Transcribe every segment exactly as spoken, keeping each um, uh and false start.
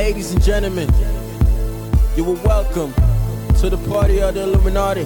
Ladies and gentlemen, you are welcome to the party of the Illuminati.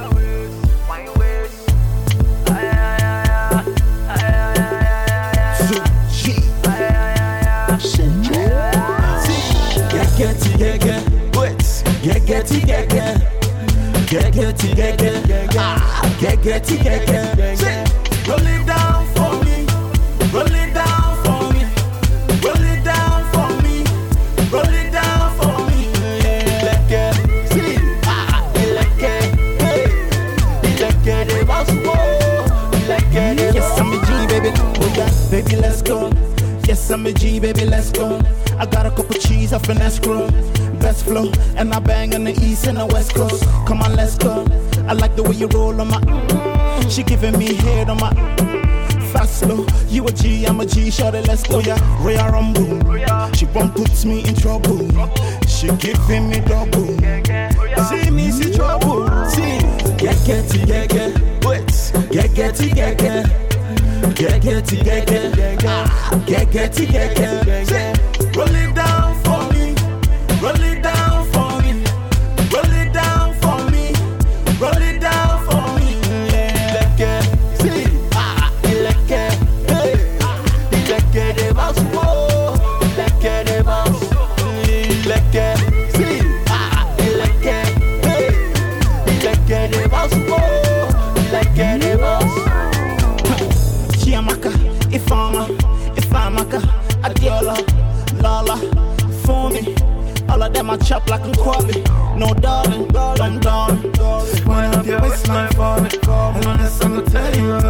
Get get get get wait get get get get get get get get ah get get get get roll it down for me, roll it down for me, roll it down for me, roll it down for me. Like it, see ah like it, hey like it, it was war like it. Yes I'm a G baby, oh yeah baby let's go. Yes I'm a G baby let's go. I got a couple cheese off an escrow, best flow, and I bang on the east and the west coast. Come on, let's go. I like the way you roll on my. Mm, she giving me head on my. Mm, fast slow, you a G, I'm a G. Shorty, let's go, yeah. Rhea Rumble, she won't put me in trouble. She giving me double. See me see trouble. See, get get get get, wait, get get get get. Get get get get ah, get get get get. Roll it down for me, roll it down for me, roll it down for me, roll it down for me. Like it, see, ah, like it, hey, like it, the boss, whoa, like it, the boss, like it, see, ah, like it, hey, like it, the boss, whoa, like it, the boss. Chiamaka, Ifama, Ifamaka, Adiola, Lala, for me. All of them I chop like a Kwabi. No darling, darling, darling. Wind up your waistline for me. And on this I'm gonna tell you.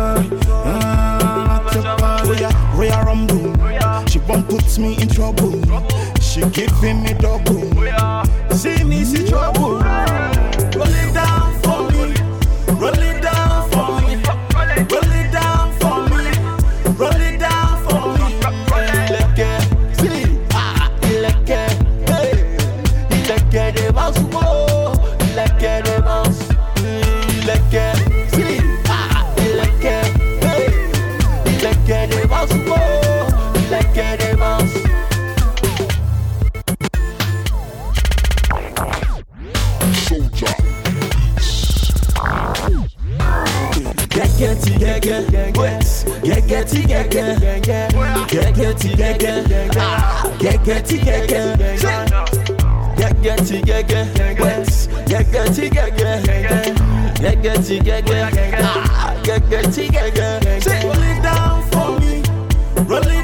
Rhea, Rhea Rumble, she won't put me in trouble. She giving me double. See me see trouble. Roll it down for me. Roll it down for me. Roll it down for me. Roll it down for me. Like it, see, ah, like it, hey, like it, the boss, whoa, like it, the boss, like it, see, ah, like it, hey, like it, the boss, whoa, like it, the boss. Get get get get wait get get get get get get get get ah get get get get get get get get wait get get get get get get get get ah get get get get roll it down for me, roll it